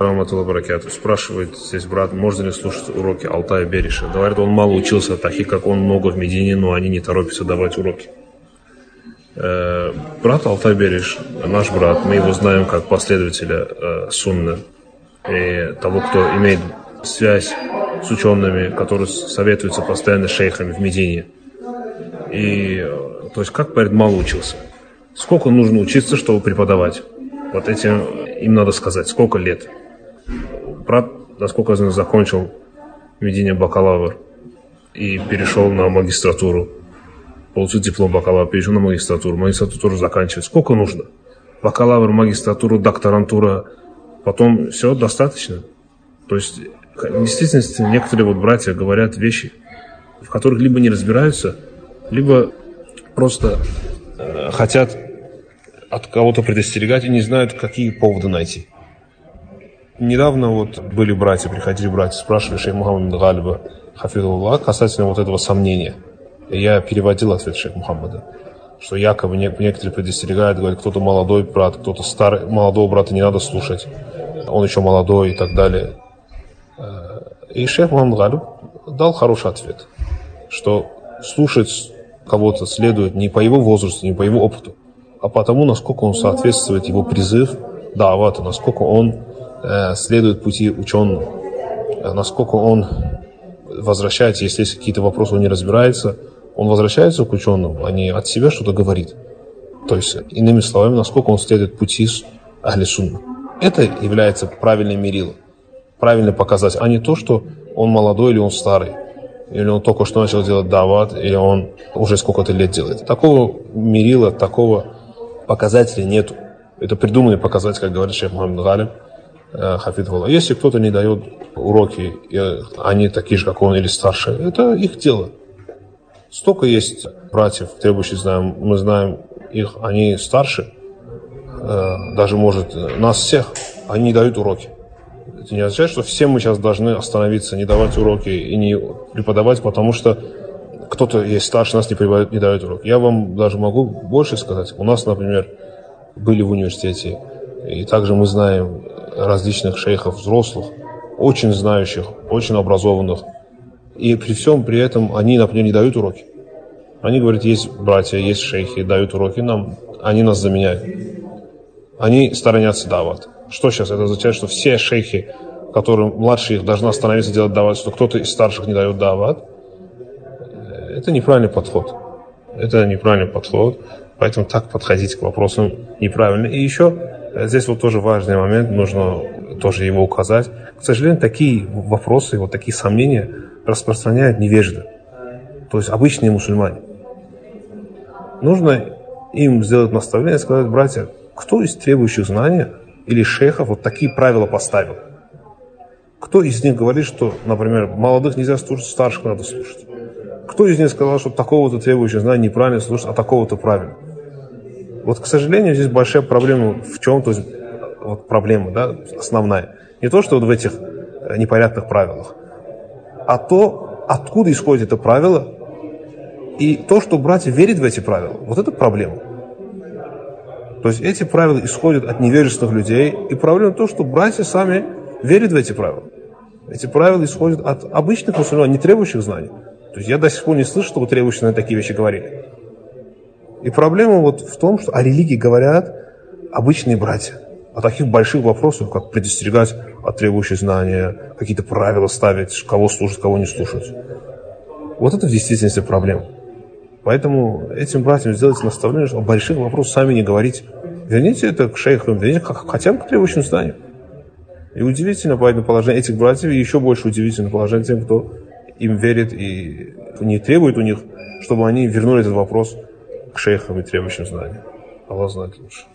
Раматуллах баракату. Спрашивает здесь брат, можно ли слушать уроки Алтая Бериша. Говорит, он мало учился, таких как он много в Медине, но они не торопятся давать уроки. Брат Алтай Бериш, наш брат, мы его знаем как последователя сунны и того, кто имеет связь с учеными, которые советуются постоянно с шейхами в Медине. И, то есть, как говорит, мало учился. Сколько нужно учиться, чтобы преподавать? Вот этим им надо сказать, сколько лет. Брат, насколько я знаю, закончил в Медине бакалавр и перешел на магистратуру. Получил диплом бакалавра, перешел на магистратуру. Магистратуру тоже заканчивать. Сколько нужно? Бакалавр, магистратура, докторантура. Потом все достаточно. То есть, в действительности, некоторые вот братья говорят вещи, в которых либо не разбираются, либо просто хотят от кого-то предостерегать и не знают, какие поводы найти. Недавно вот были братья, приходили братья, спрашивали шейх Мухаммада Галиба, хафизуллах, касательно вот этого сомнения. И я переводил ответ шейха Мухаммада, что якобы некоторые предостерегают, говорят, кто-то молодой брат, кто-то старый, молодого брата не надо слушать, он еще молодой и так далее. И шейх Мухаммад Галиб дал хороший ответ, что слушать кого-то следует не по его возрасту, не по его опыту, а потому, насколько он соответствует его призыв давата, насколько он следует пути ученого, насколько он возвращается, если есть какие-то вопросы, он не разбирается, он возвращается к ученым, а не от себя что-то говорит. То есть, иными словами, насколько он следует пути ахли сунны. Это является правильным мерилом, правильный показатель, а не то, что он молодой или он старый, или он только что начал делать дават, или он уже сколько-то лет делает. Такого мерила, такого показателя нету. Это придуманный показатель, как говорит шейх Мухаммад Галиб, хафизуллах. Если кто-то не дает уроки, и они такие же, как он, или старше, это их дело. Столько есть братьев, требующих знаем, мы знаем их, они старше, даже, может, нас всех, они не дают уроки. Это не означает, что все мы сейчас должны остановиться, не давать уроки и не преподавать, потому что кто-то есть старше нас, не дает уроки. Я вам даже могу больше сказать. У нас, например, были в университете, и также мы знаем различных шейхов взрослых, очень знающих, очень образованных. И при всем при этом они, например, не дают уроки. Они говорят, есть братья, есть шейхи, дают уроки нам, они нас заменяют. Они сторонятся дават. Что сейчас? Это означает, что все шейхи, которым младшие их должны остановиться делать дават, что кто-то из старших не дает дават. Это неправильный подход. Это неправильный подход. Поэтому так подходить к вопросам неправильно. И еще здесь вот тоже важный момент, нужно тоже его указать. К сожалению, такие вопросы, вот такие сомнения распространяют невежды. То есть обычные мусульмане. Нужно им сделать наставление, сказать, братья, кто из требующих знания или шейхов вот такие правила поставил? Кто из них говорит, что, например, молодых нельзя слушать, старших надо слушать? Кто из них сказал, что такого-то требующего знания неправильно слушать, а такого-то правильно? Вот, к сожалению, здесь большая проблема в чем? То есть, вот проблема, да, основная. Не то, что вот в этих непонятных правилах, а то, откуда исходит это правило, и то, что братья верят в эти правила. Вот это проблема. То есть эти правила исходят от невежественных людей, и проблема в том, что братья сами верят в эти правила. Эти правила исходят от обычных мусульман, не требующих знаний. То есть я до сих пор не слышу, чтобы требующие знания такие вещи говорили. И проблема вот в том, что о религии говорят обычные братья. О таких больших вопросах, как предостерегать от требующих знания, какие-то правила ставить, кого слушать, кого не слушать. Вот это в действительности проблема. Поэтому этим братьям сделать наставление, что о больших вопросах сами не говорить. Верните это к шейхам, верните хотя бы к требующим знаниям. И удивительно поэтому положение этих братьев, и еще больше удивительно положение тем, кто им верит и не требует у них, чтобы они вернули этот вопрос к шейхам и требующим знаниям. Аллах знает лучше.